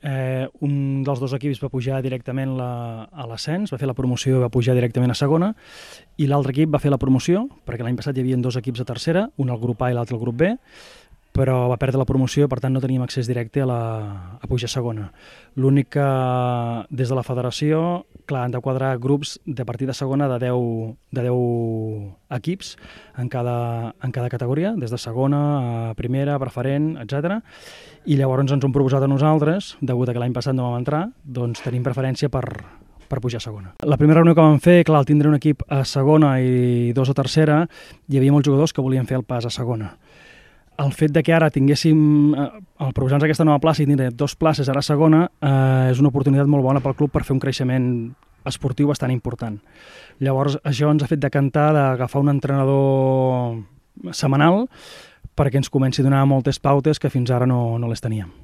Un dels dos equips va pujar directament a l'ascens, va fer la promoció i va pujar directament a segona, i l'altre equip va fer la promoció, perquè l'any passat hi havia dos equips a tercera, un al grup A i l'altre al grup B, però va perdre la promoció, per tant no teníem accés directe a pujar a segona. L'únic que des de la federació, clar, han de quadrar grups de partir de segona de 10 equips en cada categoria, des de segona a primera, preferent, etc. I llavors ens ho han proposat a nosaltres, degut a que l'any passat no vam entrar, doncs tenim preferència per pujar a segona. La primera reunió que vam fer, clar, al tindre un equip a segona i dos a tercera, hi havia molts jugadors que volien fer el pas a segona. El fet de que ara tinguéssim, al proposar-nos aquesta nova plaça i tindre dues places ara a segona, és una oportunitat molt bona pel club per fer un creixement esportiu bastant important. Llavors, això ens ha fet decantar d'agafar un entrenador setmanal perquè ens comenci a donar moltes pautes que fins ara no les teníem.